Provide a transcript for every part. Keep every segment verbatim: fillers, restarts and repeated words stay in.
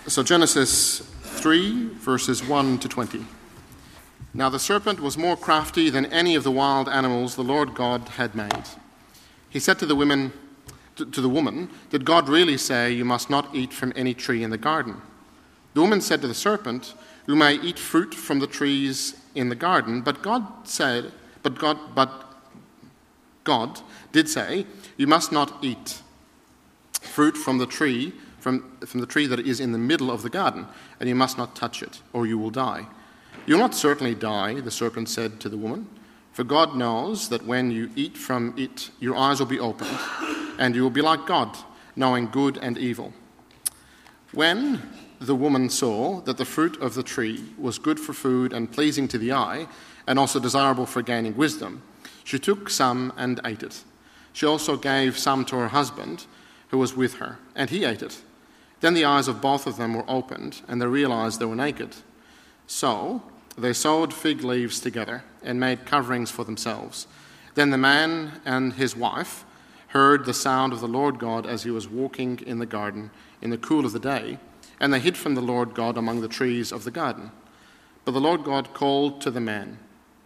So Genesis three, verses one to twenty. Now the serpent was more crafty than any of the wild animals the Lord God had made. He said to the women, to, to the woman, "Did God really say you must not eat from any tree in the garden?" The woman said to the serpent, "You may eat fruit from the trees in the garden, but God said, but God, but God did say, you must not eat fruit from the tree From, from the tree that is in the middle of the garden, and you must not touch it, or you will die." "You will not certainly die," the serpent said to the woman, "for God knows that when you eat from it, your eyes will be opened, and you will be like God, knowing good and evil." When the woman saw that the fruit of the tree was good for food and pleasing to the eye, and also desirable for gaining wisdom, she took some and ate it. She also gave some to her husband, who was with her, and he ate it. Then the eyes of both of them were opened, and they realized they were naked. So they sewed fig leaves together and made coverings for themselves. Then the man and his wife heard the sound of the Lord God as he was walking in the garden in the cool of the day, and they hid from the Lord God among the trees of the garden. But the Lord God called to the man.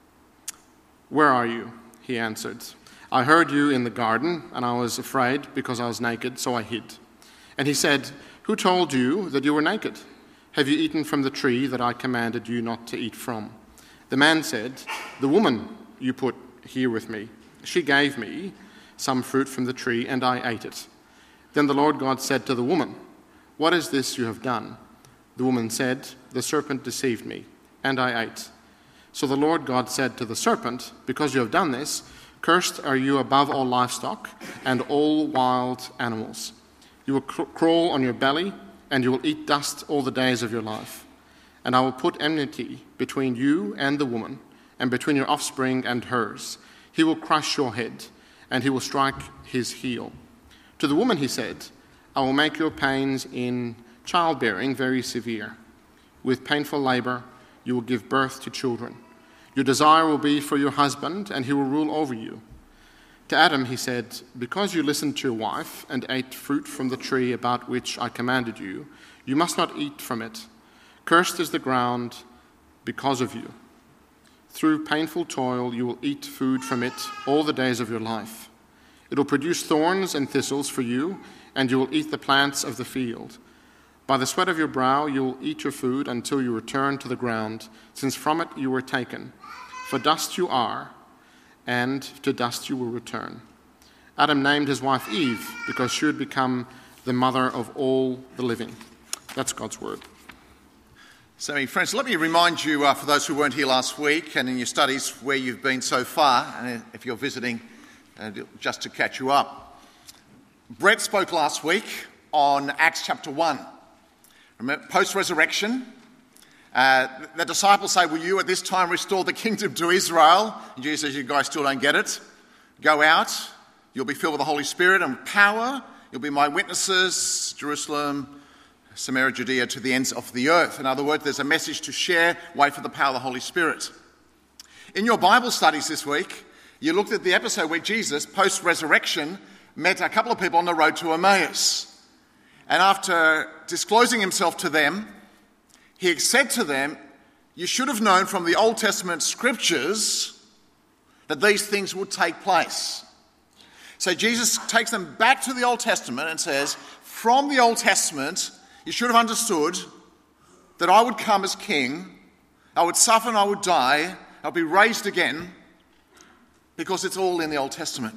"Where are you?" He answered. "I heard you in the garden, and I was afraid because I was naked, so I hid." And he said, "Who told you that you were naked? Have you eaten from the tree that I commanded you not to eat from?" The man said, "The woman you put here with me, she gave me some fruit from the tree, and I ate it." Then the Lord God said to the woman, "What is this you have done?" The woman said, "The serpent deceived me, and I ate." So the Lord God said to the serpent, "Because you have done this, cursed are you above all livestock and all wild animals. You will cr- crawl on your belly, and you will eat dust all the days of your life. And I will put enmity between you and the woman, and between your offspring and hers. He will crush your head, and he will strike his heel." To the woman he said, "I will make your pains in childbearing very severe. With painful labor you will give birth to children. Your desire will be for your husband, and he will rule over you." To Adam he said, "Because you listened to your wife and ate fruit from the tree about which I commanded you, you must not eat from it. Cursed is the ground because of you. Through painful toil you will eat food from it all the days of your life. It will produce thorns and thistles for you, and you will eat the plants of the field. By the sweat of your brow you will eat your food until you return to the ground, since from it you were taken. For dust you are, and to dust you will return." Adam named his wife Eve because she would become the mother of all the living. That's God's word. So, friends, let me remind you, uh, for those who weren't here last week and in your studies, where you've been so far, and if you're visiting, uh, just to catch you up. Brett spoke last week on Acts chapter one. Remember, post-resurrection, Uh, the disciples say, "Will you at this time restore the kingdom to Israel?" And Jesus says, "You guys still don't get it. Go out, you'll be filled with the Holy Spirit and power. You'll be my witnesses, Jerusalem, Samaria, Judea, to the ends of the earth." In other words, there's a message to share. Wait for the power of the Holy Spirit. In your Bible studies this week, you looked at the episode where Jesus, post-resurrection, met a couple of people on the road to Emmaus. And after disclosing himself to them, he said to them, "You should have known from the Old Testament scriptures that these things would take place." So Jesus takes them back to the Old Testament and says, from the Old Testament, you should have understood that I would come as king, I would suffer and I would die, I would be raised again, because it's all in the Old Testament.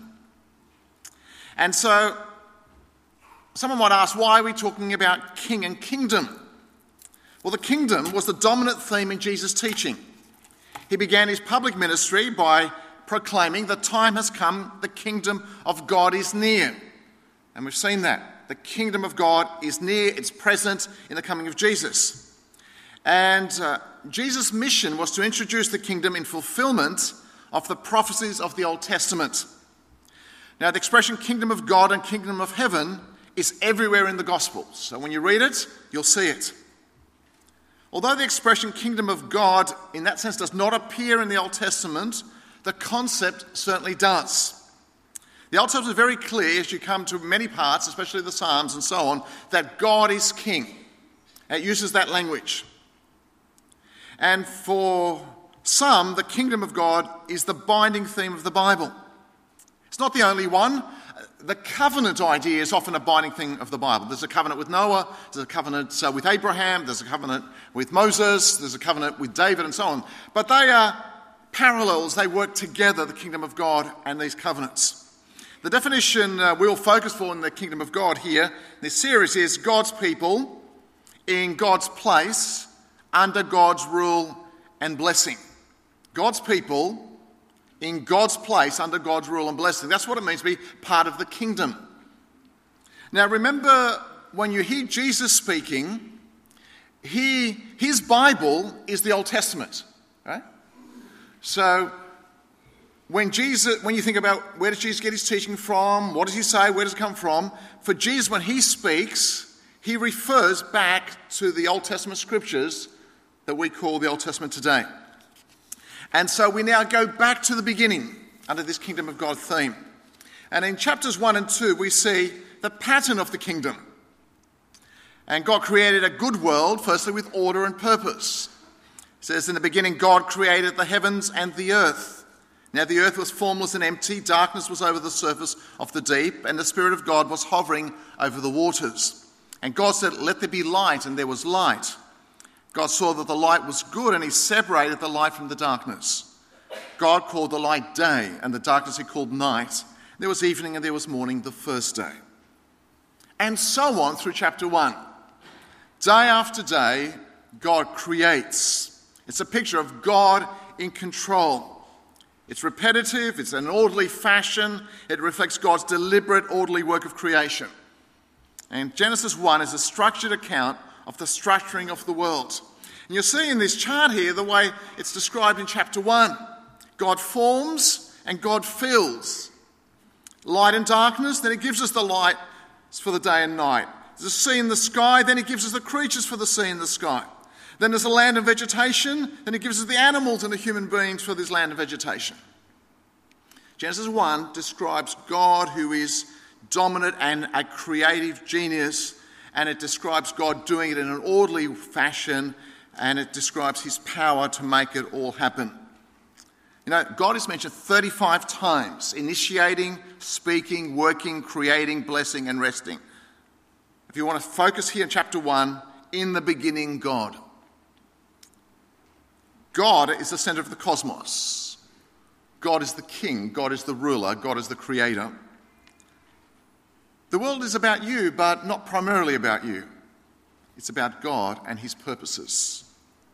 And so, someone might ask, why are we talking about king and kingdom? Well, the kingdom was the dominant theme in Jesus' teaching. He began his public ministry by proclaiming, "The time has come, the kingdom of God is near." And we've seen that. The kingdom of God is near, it's present in the coming of Jesus. And uh, Jesus' mission was to introduce the kingdom in fulfillment of the prophecies of the Old Testament. Now, the expression kingdom of God and kingdom of heaven is everywhere in the Gospels. So when you read it, you'll see it. Although the expression kingdom of God in that sense does not appear in the Old Testament, the concept certainly does. The Old Testament is very clear as you come to many parts, especially the Psalms and so on, that God is king. It uses that language. And for some, the kingdom of God is the binding theme of the Bible. It's not the only one. The covenant idea is often a binding thing of the Bible. There's a covenant with Noah, there's a covenant uh, with Abraham, there's a covenant with Moses, there's a covenant with David, and so on. But they are parallels, they work together, the kingdom of God and these covenants. The definition uh, we'll focus for in the kingdom of God here, this series, is God's people in God's place, under God's rule and blessing. God's people in God's place, under God's rule and blessing. That's what it means to be part of the kingdom. Now remember, when you hear Jesus speaking, he, his Bible is the Old Testament, right? So when Jesus, when you think about where does Jesus get his teaching from, what does he say, where does it come from, for Jesus, when he speaks, he refers back to the Old Testament scriptures that we call the Old Testament today. And so we now go back to the beginning under this kingdom of God theme. And in chapters one and two, we see the pattern of the kingdom. And God created a good world, firstly with order and purpose. It says, in the beginning, God created the heavens and the earth. Now the earth was formless and empty, darkness was over the surface of the deep, and the Spirit of God was hovering over the waters. And God said, let there be light, and there was light. God saw that the light was good, and he separated the light from the darkness. God called the light day, and the darkness he called night. There was evening and there was morning the first day. And so on through chapter one. Day after day, God creates. It's a picture of God in control. It's repetitive, it's an orderly fashion. It reflects God's deliberate, orderly work of creation. And Genesis one is a structured account of the structuring of the world. And you'll see in this chart here the way it's described in chapter one. God forms and God fills. Light and darkness, then he gives us the light for the day and night. There's a sea in the sky, then he gives us the creatures for the sea and the sky. Then there's a land and vegetation, then he gives us the animals and the human beings for this land and vegetation. Genesis one describes God who is dominant and a creative genius, and it describes God doing it in an orderly fashion, and it describes his power to make it all happen. You know, God is mentioned thirty-five times, initiating, speaking, working, creating, blessing, and resting. If you want to focus here in chapter one, in the beginning, God. God is the centre of the cosmos. God is the king. God is the ruler. God is the creator. The world is about you, but not primarily about you. It's about God and his purposes.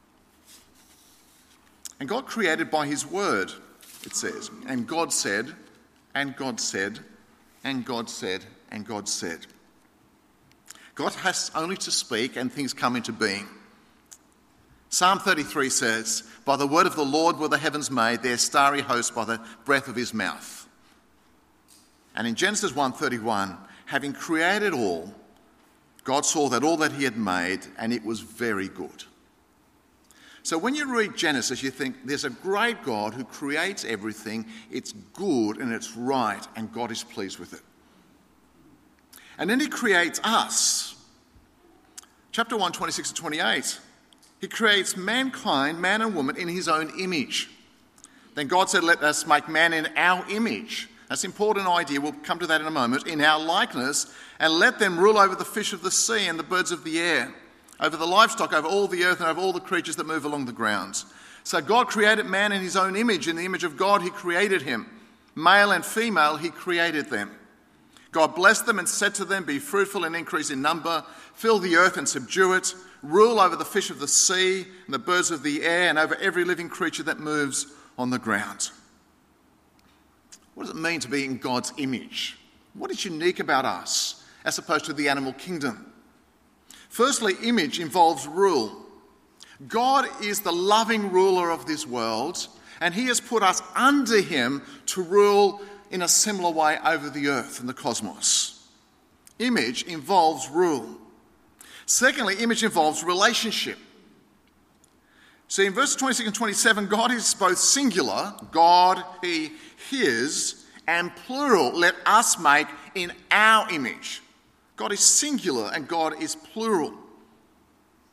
And God created by his word, it says. And God said, and God said, and God said, and God said. God has only to speak and things come into being. Psalm thirty-three says, by the word of the Lord were the heavens made, their starry host by the breath of his mouth. And in Genesis one thirty-one, having created all, God saw that all that he had made, and it was very good. So when you read Genesis, you think there's a great God who creates everything, it's good and it's right, and God is pleased with it. And then he creates us. Chapter one, twenty-six to twenty-eight. He creates mankind, man and woman, in his own image. Then God said, let us make man in our image. That's an important idea. We'll come to that in a moment. In our likeness, and let them rule over the fish of the sea and the birds of the air, over the livestock, over all the earth, and over all the creatures that move along the ground. So God created man in his own image. In the image of God, he created him. Male and female, he created them. God blessed them and said to them, be fruitful and increase in number, fill the earth and subdue it, rule over the fish of the sea and the birds of the air, and over every living creature that moves on the ground. What does it mean to be in God's image? What is unique about us as opposed to the animal kingdom? Firstly, image involves rule. God is the loving ruler of this world, and he has put us under him to rule in a similar way over the earth and the cosmos. Image involves rule. Secondly, image involves relationship. See, in verses twenty-six and twenty-seven, God is both singular, God, he, his, and plural, let us make in our image. God is singular and God is plural.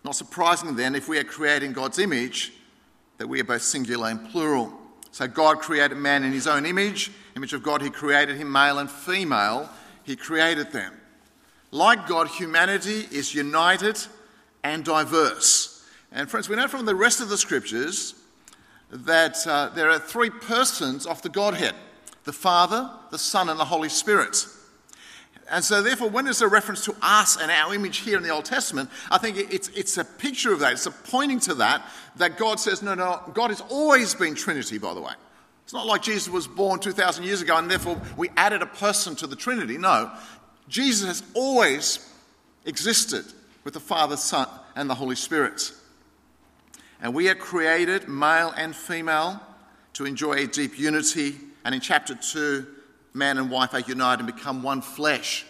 Not surprisingly then, if we are created in God's image, that we are both singular and plural. So God created man in his own image. Image of God, he created him, male and female. He created them. Like God, humanity is united and diverse. And friends, we know from the rest of the scriptures that uh, there are three persons of the Godhead: the Father, the Son, and the Holy Spirit. And so therefore, when there's a reference to us and our image here in the Old Testament, I think it's, it's a picture of that. It's a pointing to that, that God says, no, no, God has always been Trinity, by the way. It's not like Jesus was born two thousand years ago and therefore we added a person to the Trinity. No, Jesus has always existed with the Father, Son, and the Holy Spirit. And we are created, male and female, to enjoy a deep unity. And in chapter two, man and wife are united and become one flesh.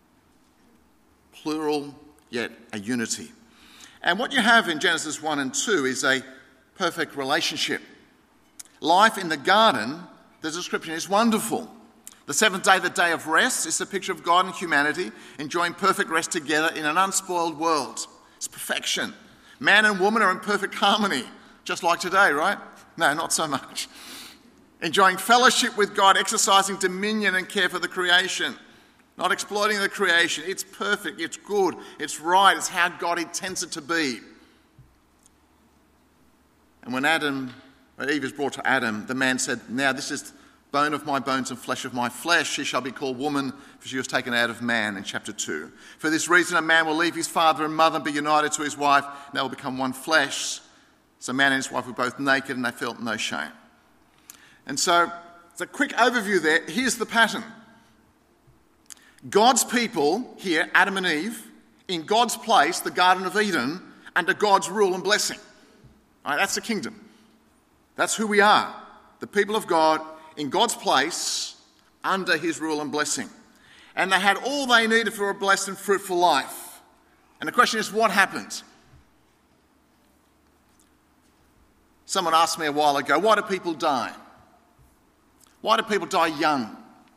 Plural, yet a unity. And what you have in Genesis one and two is a perfect relationship. Life in the garden, the description is wonderful. The seventh day, the day of rest, is a picture of God and humanity enjoying perfect rest together in an unspoiled world. It's perfection. Man and woman are in perfect harmony, just like today, right? No, not so much. Enjoying fellowship with God, exercising dominion and care for the creation, not exploiting the creation. It's perfect, it's good, it's right, it's how God intends it to be. And when Adam, when Eve is brought to Adam, the man said, now this is bone of my bones and flesh of my flesh. She shall be called woman, for she was taken out of man, in chapter two. For this reason a man will leave his father and mother and be united to his wife, and they will become one flesh. So man and his wife were both naked and they felt no shame. And so, it's a quick overview there. Here's the pattern. God's people here, Adam and Eve, in God's place, the Garden of Eden, under God's rule and blessing. All right, that's the kingdom. That's who we are. The people of God in God's place, under his rule and blessing. And they had all they needed for a blessed and fruitful life. And the question is, what happened? Someone asked me a while ago, why do people die? Why do people die young?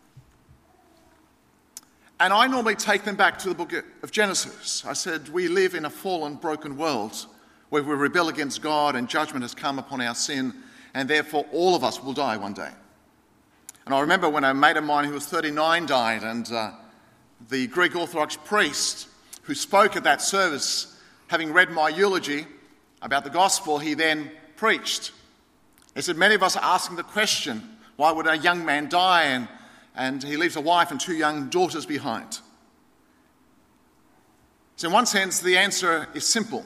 And I normally take them back to the book of Genesis. I said, we live in a fallen, broken world where we rebel against God and judgment has come upon our sin, and therefore all of us will die one day. And I remember when a mate of mine who was thirty-nine died, and uh, the Greek Orthodox priest who spoke at that service, having read my eulogy about the gospel, he then preached. He said, many of us are asking the question, why would a young man die and, and he leaves a wife and two young daughters behind? So in one sense, the answer is simple,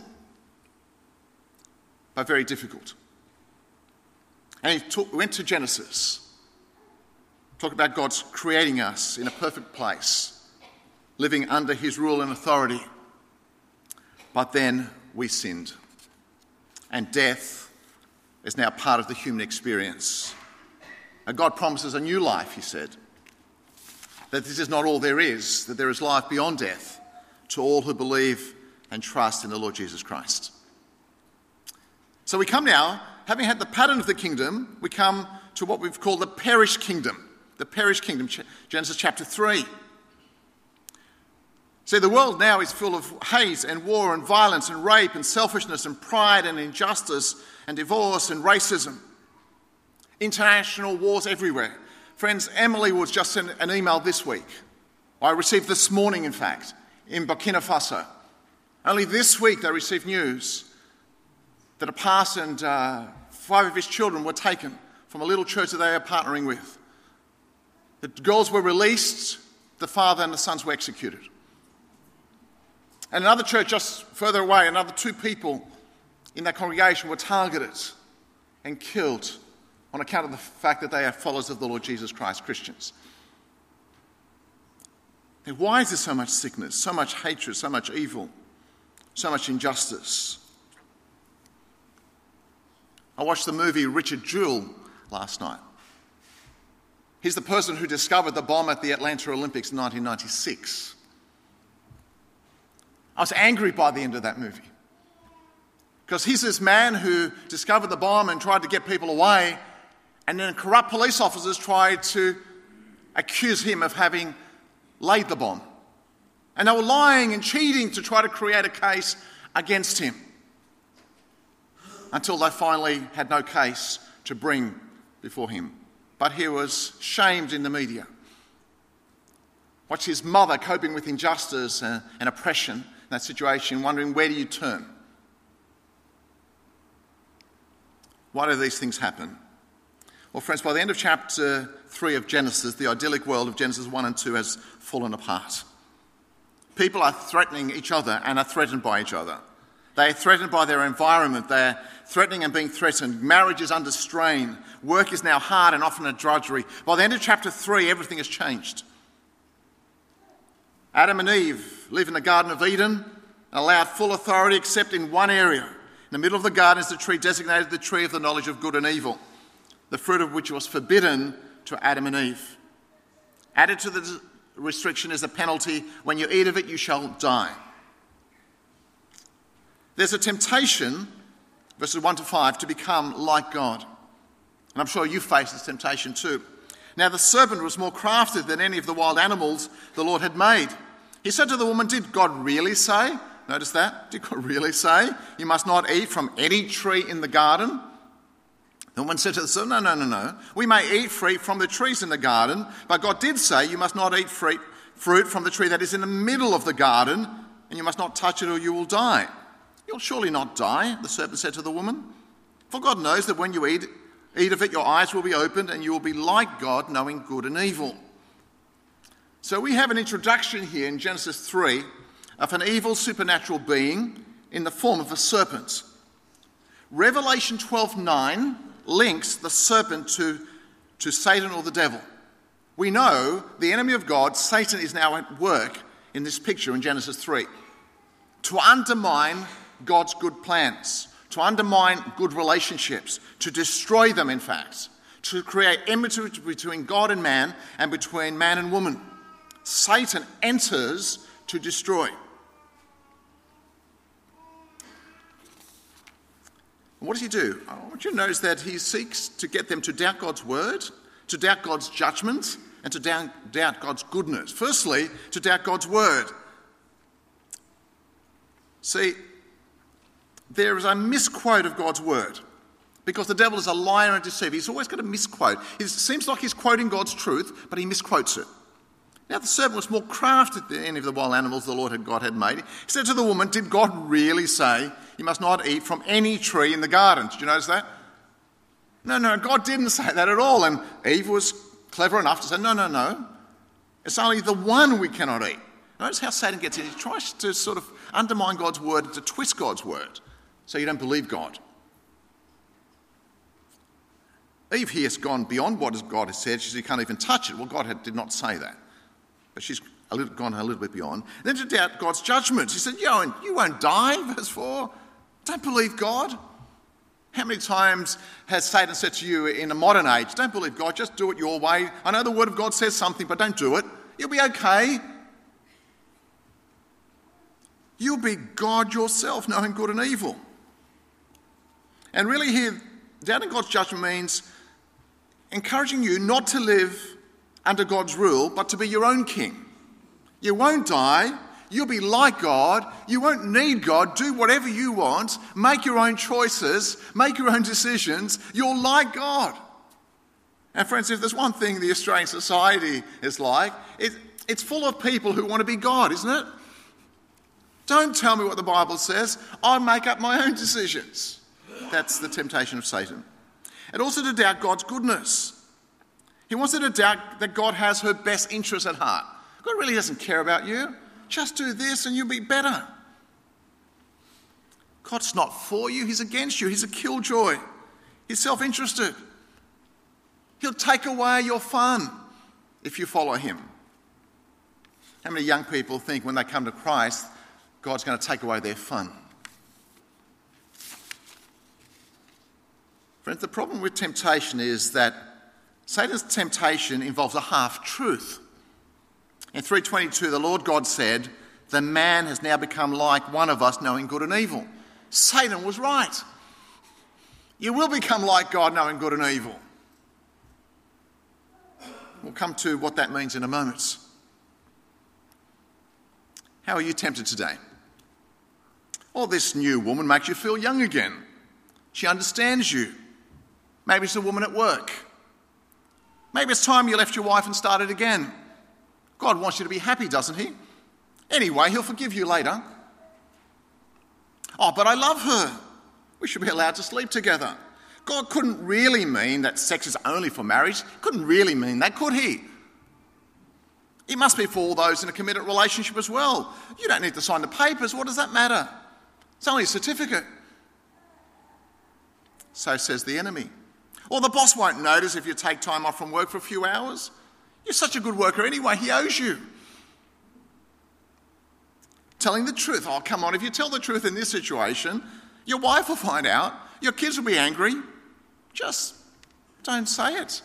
but very difficult. And he talk, went to Genesis, talked about God's creating us in a perfect place, living under his rule and authority. But then we sinned, and death is now part of the human experience. And God promises a new life, he said, that this is not all there is, that there is life beyond death to all who believe and trust in the Lord Jesus Christ. So we come now, having had the pattern of the kingdom, we come to what we've called the perish kingdom. The perish kingdom, Genesis chapter three. See, the world now is full of hate and war and violence and rape and selfishness and pride and injustice and divorce and racism. International wars everywhere. Friends, Emily was just sent an email this week. I received this morning, in fact, in Burkina Faso. Only this week they received news that a pastor and uh, five of his children were taken from a little church that they are partnering with. The girls were released, the father and the sons were executed. And another church just further away, another two people in that congregation were targeted and killed on account of the fact that they are followers of the Lord Jesus Christ, Christians. And why is there so much sickness, so much hatred, so much evil, so much injustice? I watched the movie Richard Jewell last night. He's the person who discovered the bomb at the Atlanta Olympics in nineteen ninety-six. I was angry by the end of that movie. Because he's this man who discovered the bomb and tried to get people away, and then corrupt police officers tried to accuse him of having laid the bomb. And they were lying and cheating to try to create a case against him until they finally had no case to bring before him. But he was shamed in the media. Watch his mother coping with injustice and oppression in that situation, wondering, where do you turn? Why do these things happen? Well, friends, by the end of chapter three of Genesis, the idyllic world of Genesis one and two has fallen apart. People are threatening each other and are threatened by each other. They are threatened by their environment. They are threatening and being threatened. Marriage is under strain. Work is now hard and often a drudgery. By the end of chapter three, everything has changed. Adam and Eve live in the Garden of Eden, allowed full authority except in one area. In the middle of the garden is the tree designated the tree of the knowledge of good and evil, the fruit of which was forbidden to Adam and Eve. Added to the restriction is a penalty: when you eat of it, you shall die. There's a temptation, verses one to five, to become like God. And I'm sure you face this temptation too. Now the serpent was more crafty than any of the wild animals the Lord had made. He said to the woman, did God really say? Notice that. Did God really say you must not eat from any tree in the garden? The woman said to the serpent, no, no, no, no. We may eat fruit from the trees in the garden, but God did say you must not eat fruit from the tree that is in the middle of the garden, and you must not touch it or you will die. You'll surely not die, the serpent said to the woman. For God knows that when you eat, eat of it, your eyes will be opened and you will be like God, knowing good and evil. So we have an introduction here in Genesis three of an evil supernatural being in the form of a serpent. Revelation twelve nine links the serpent to, to Satan or the devil. We know the enemy of God, Satan, is now at work in this picture in Genesis three to undermine God's good plans, to undermine good relationships, to destroy them, in fact, to create enmity between God and man and between man and woman. Satan enters to destroy. What does he do? I want you to notice that he seeks to get them to doubt God's word, to doubt God's judgment, and to doubt, doubt God's goodness. Firstly, to doubt God's word. See, there is a misquote of God's word, because the devil is a liar and deceiver. He's always going to misquote. It seems like he's quoting God's truth, but he misquotes it. Now, the serpent was more crafty than any of the wild animals the Lord had God had made. He said to the woman, did God really say you must not eat from any tree in the garden? Did you notice that? No, no, God didn't say that at all. And Eve was clever enough to say, no, no, no. It's only the one we cannot eat. Notice how Satan gets in. He tries to sort of undermine God's word, to twist God's word, so you don't believe God. Eve here has gone beyond what God has said. She said you can't even touch it. Well, God had, did not say that. But she's a little, gone a little bit beyond. And then to doubt God's judgment. She said, you won't, you won't die, verse four. Don't believe God. How many times has Satan said to you in the modern age, don't believe God, just do it your way. I know the word of God says something, but don't do it. You'll be okay. You'll be God yourself, knowing good and evil. And really here, doubting God's judgment means encouraging you not to live under God's rule, but to be your own king. You won't die. You'll be like God. You won't need God. Do whatever you want. Make your own choices. Make your own decisions. You're like God. And friends, if there's one thing the Australian society is like, it, it's full of people who want to be God, isn't it? Don't tell me what the Bible says. I make up my own decisions. That's the temptation of Satan. And also to doubt God's goodness. He wants her to doubt that God has her best interests at heart. God really doesn't care about you. Just do this and you'll be better. God's not for you. He's against you. He's a killjoy. He's self-interested. He'll take away your fun if you follow him. How many young people think when they come to Christ, God's going to take away their fun? Friends, the problem with temptation is that Satan's temptation involves a half-truth. In three twenty-two, the Lord God said, the man has now become like one of us, knowing good and evil. Satan was right. You will become like God, knowing good and evil. We'll come to what that means in a moment. How are you tempted today? Or this new woman makes you feel young again. She understands you. Maybe it's a woman at work. Maybe it's time you left your wife and started again. God wants you to be happy, doesn't he? Anyway, he'll forgive you later. Oh, but I love her. We should be allowed to sleep together. God couldn't really mean that sex is only for marriage. Couldn't really mean that, could he? It must be for all those in a committed relationship as well. You don't need to sign the papers. What does that matter? It's only a certificate. So says the enemy. Or the boss won't notice if you take time off from work for a few hours. You're such a good worker anyway, he owes you. Telling the truth. Oh, come on, if you tell the truth in this situation, your wife will find out, your kids will be angry. Just don't say it.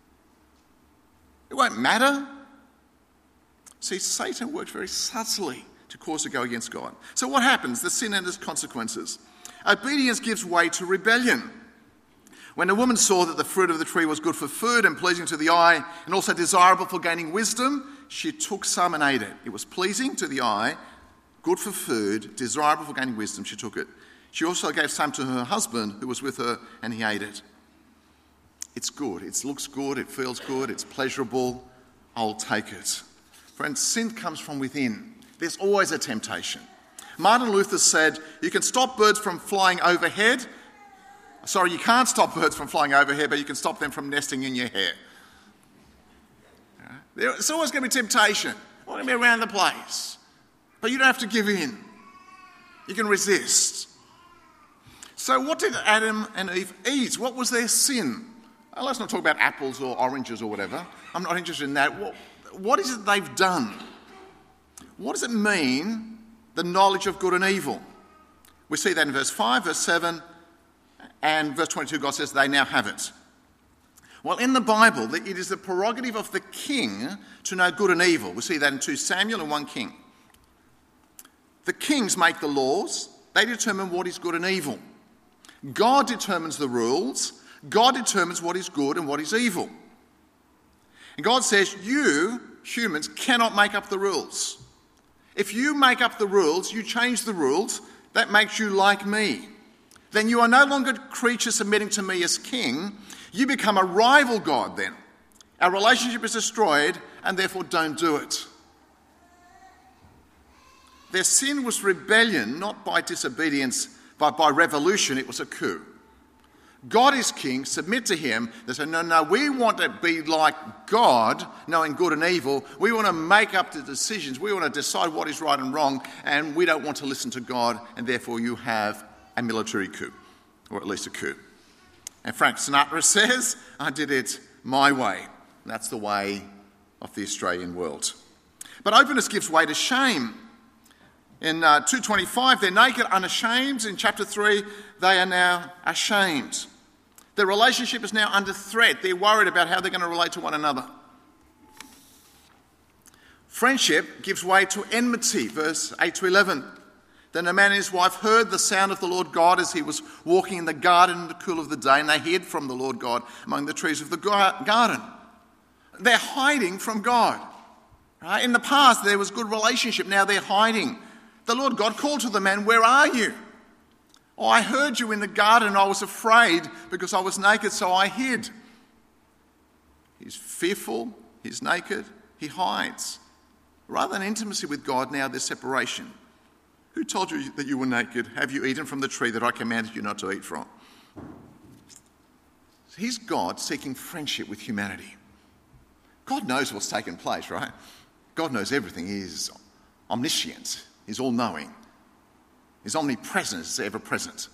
It won't matter. See, Satan works very subtly to cause to go against God. So what happens? The sin and its consequences. Obedience gives way to rebellion. When the woman saw that the fruit of the tree was good for food and pleasing to the eye and also desirable for gaining wisdom, she took some and ate it. It was pleasing to the eye, good for food, desirable for gaining wisdom. She took it. She also gave some to her husband who was with her, and he ate it. It's good. It looks good. It feels good. It's pleasurable. I'll take it. Friends, sin comes from within. There's always a temptation. Martin Luther said, you can stop birds from flying overhead. Sorry, you can't stop birds from flying overhead, but you can stop them from nesting in your hair. There's always going to be temptation. It's going to be around the place. But you don't have to give in. You can resist. So what did Adam and Eve eat? What was their sin? Well, let's not talk about apples or oranges or whatever. I'm not interested in that. What, what is it they've done? What does it mean, the knowledge of good and evil? We see that in verse five, verse seven, and verse twenty-two, God says they now have it. Well, in the Bible, it is the prerogative of the king to know good and evil. We see that in two Samuel and one King. The kings make the laws. They determine what is good and evil. God determines the rules. God determines what is good and what is evil. And God says, you, humans, cannot make up the rules. If you make up the rules, you change the rules, that makes you like me. Then you are no longer creatures submitting to me as king. You become a rival God then. Our relationship is destroyed, and therefore don't do it. Their sin was rebellion, not by disobedience, but by revolution. It was a coup. God is king, submit to him. They say, no, no, we want to be like God, knowing good and evil. We want to make up the decisions. We want to decide what is right and wrong, and we don't want to listen to God, and therefore you have a military coup, or at least a coup. And Frank Sinatra says, I did it my way. That's the way of the Australian world. But openness gives way to shame. In uh, two twenty-five, they're naked, unashamed. In chapter three, they are now ashamed. Their relationship is now under threat. They're worried about how they're going to relate to one another. Friendship gives way to enmity, verse eight to eleven. Then the man and his wife heard the sound of the Lord God as he was walking in the garden in the cool of the day, and they hid from the Lord God among the trees of the garden. They're hiding from God. Right? In the past, there was good relationship. Now they're hiding. The Lord God called to the man, where are you? Oh, I heard you in the garden. I was afraid because I was naked, so I hid. He's fearful. He's naked. He hides. Rather than intimacy with God, now there's separation. Who told you that you were naked? Have you eaten from the tree that I commanded you not to eat from? He's God seeking friendship with humanity. God knows what's taken place, right? God knows everything. He's omniscient. He's all-knowing. He's omnipresent. He's ever-present.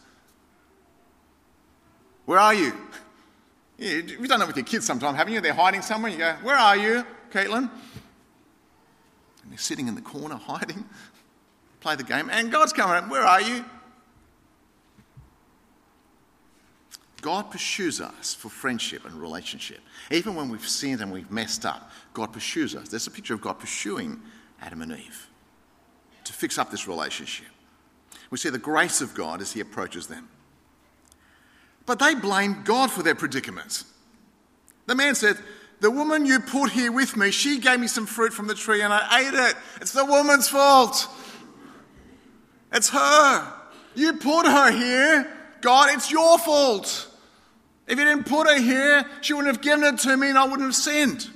Where are you? You've done that with your kids sometime, haven't you? They're hiding somewhere. You go, where are you, Caitlin? And they're sitting in the corner hiding. Play the game. And God's coming up. Where are you? God pursues us for friendship and relationship. Even when we've sinned and we've messed up, God pursues us. There's a picture of God pursuing Adam and Eve to fix up this relationship. We see the grace of God as he approaches them. But they blamed God for their predicament. The man said, the woman you put here with me, she gave me some fruit from the tree and I ate it. It's the woman's fault. It's her. You put her here. God, it's your fault. If you didn't put her here, she wouldn't have given it to me and I wouldn't have sinned.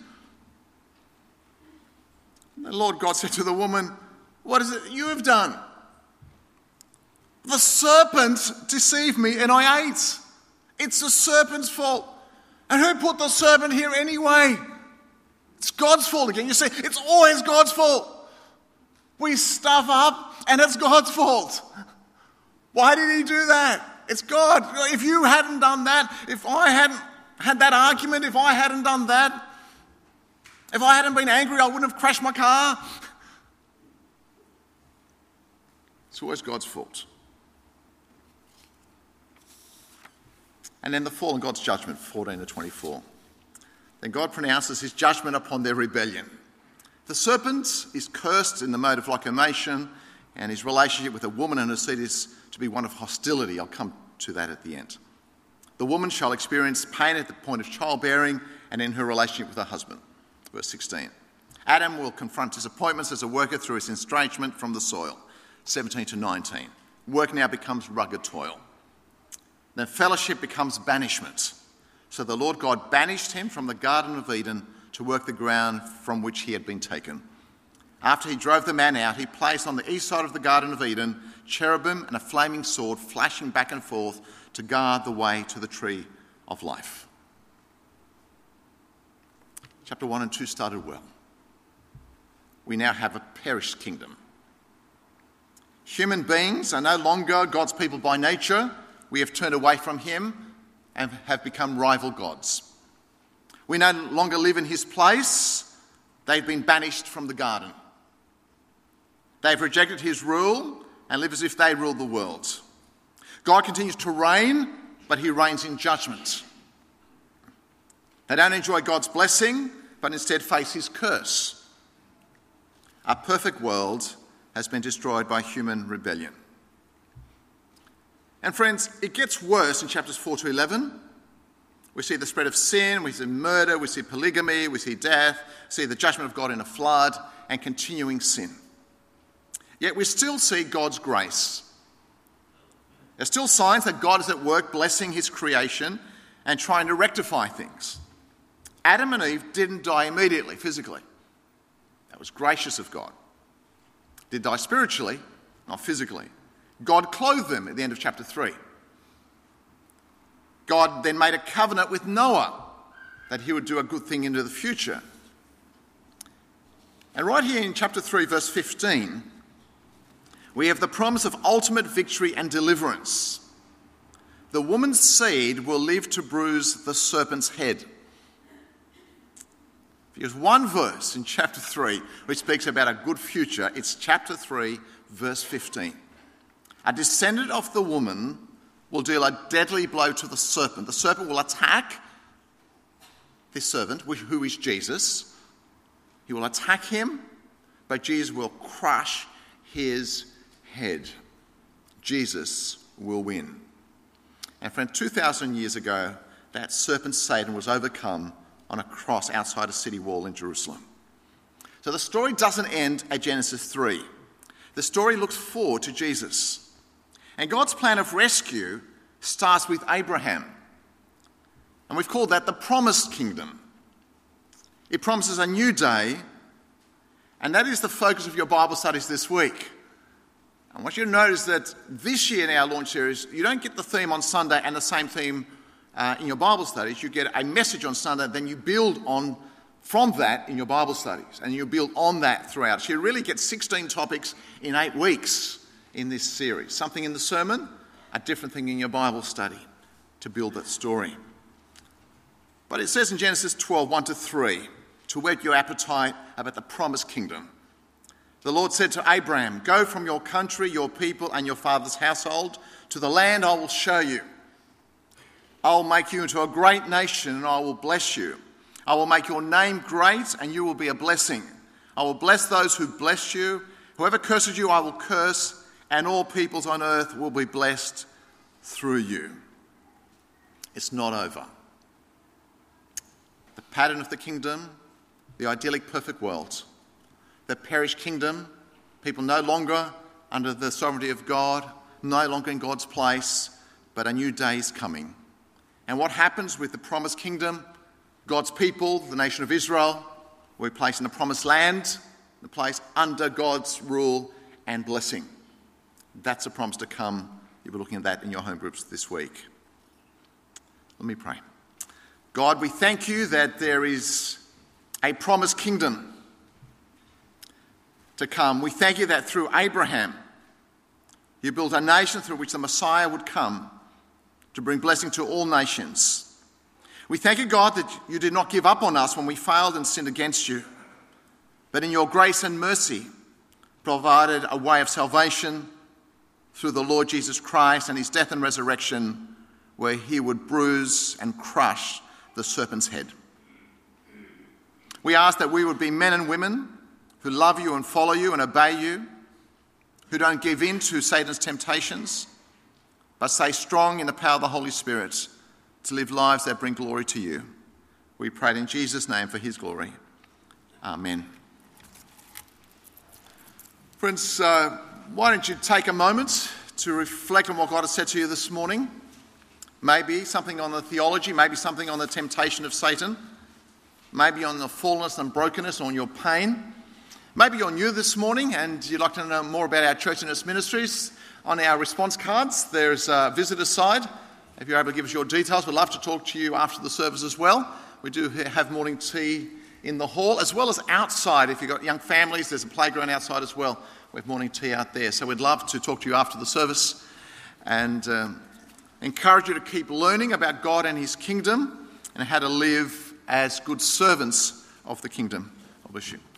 The Lord God said to the woman, what is it you have done? The serpent deceived me and I ate. It's the serpent's fault. And who put the serpent here anyway? It's God's fault again. You see, it's always God's fault. We stuff up and it's God's fault. Why did he do that? It's God. If you hadn't done that, if I hadn't had that argument, if I hadn't done that, if I hadn't been angry, I wouldn't have crashed my car. It's always God's fault. And then the fall and God's judgment, fourteen to twenty-four. Then God pronounces his judgment upon their rebellion. The serpent is cursed in the mode of locomotion, and his relationship with a woman and her seed is to be one of hostility. I'll come to that at the end. The woman shall experience pain at the point of childbearing and in her relationship with her husband. Verse sixteen. Adam will confront disappointments as a worker through his estrangement from the soil. seventeen to nineteen. Work now becomes rugged toil. Then fellowship becomes banishment. So the Lord God banished him from the Garden of Eden to work the ground from which he had been taken. After he drove the man out, he placed on the east side of the Garden of Eden cherubim and a flaming sword flashing back and forth to guard the way to the tree of life. Chapter one and two started well. We now have a perished kingdom. Human beings are no longer God's people by nature. We have turned away from him and have become rival gods. We no longer live in his place. They've been banished from the garden. They've rejected his rule and live as if they rule the world. God continues to reign, but he reigns in judgment. They don't enjoy God's blessing, but instead face his curse. Our perfect world has been destroyed by human rebellion. And friends, it gets worse in chapters four to eleven. We see the spread of sin, we see murder, we see polygamy, we see death, we see the judgment of God in a flood, and continuing sin. Yet we still see God's grace. There's still signs that God is at work blessing his creation and trying to rectify things. Adam and Eve didn't die immediately, physically. That was gracious of God. Did die spiritually, not physically. God clothed them at the end of chapter three. God then made a covenant with Noah that he would do a good thing into the future. And right here in chapter three, verse fifteen, we have the promise of ultimate victory and deliverance. The woman's seed will live to bruise the serpent's head. There's one verse in chapter three which speaks about a good future. It's chapter three, verse fifteen. A descendant of the woman will deal a deadly blow to the serpent. The serpent will attack this servant, who is Jesus. He will attack him, but Jesus will crush his head. Jesus will win. And friend, two thousand years ago, that serpent Satan was overcome on a cross outside a city wall in Jerusalem. So the story doesn't end at Genesis three. The story looks forward to Jesus. And God's plan of rescue starts with Abraham. And we've called that the promised kingdom. It promises a new day, and that is the focus of your Bible studies this week. I want you to notice that this year in our launch series, you don't get the theme on Sunday and the same theme uh, in your Bible studies. You get a message on Sunday, then you build on from that in your Bible studies, and you build on that throughout. So you really get sixteen topics in eight weeks in this series. Something in the sermon, a different thing in your Bible study to build that story. But it says in Genesis twelve, one to three, to whet your appetite about the promised kingdom. The Lord said to Abraham, "Go from your country, your people, and your father's household to the land I will show you. I will make you into a great nation, and I will bless you. I will make your name great, and you will be a blessing. I will bless those who bless you. Whoever curses you, I will curse, and all peoples on earth will be blessed through you." It's not over. The pattern of the kingdom, the idyllic perfect world. The perished kingdom, people no longer under the sovereignty of God, no longer in God's place, but a new day is coming. And what happens with the promised kingdom? God's people, the nation of Israel, we're placed in the promised land, the place under God's rule and blessing. That's a promise to come. You'll be looking at that in your home groups this week. Let me pray. God, we thank you that there is a promised kingdom to come. We thank you that through Abraham, you built a nation through which the Messiah would come to bring blessing to all nations. We thank you, God, that you did not give up on us when we failed and sinned against you, but in your grace and mercy provided a way of salvation through the Lord Jesus Christ and his death and resurrection, where he would bruise and crush the serpent's head. We ask that we would be men and women who love you and follow you and obey you, who don't give in to Satan's temptations, but stay strong in the power of the Holy Spirit to live lives that bring glory to you. We pray in Jesus' name for his glory. Amen. Friends, uh, why don't you take a moment to reflect on what God has said to you this morning? Maybe something on the theology, maybe something on the temptation of Satan, maybe on the fallenness and brokenness, or on your pain. Maybe you're new this morning and you'd like to know more about our church and its ministries. On our response cards, there's a visitor side. If you're able to give us your details, we'd love to talk to you after the service as well. We do have morning tea in the hall, as well as outside. If you've got young families, there's a playground outside as well. We have morning tea out there. So we'd love to talk to you after the service and um, encourage you to keep learning about God and his kingdom and how to live as good servants of the kingdom. God bless you.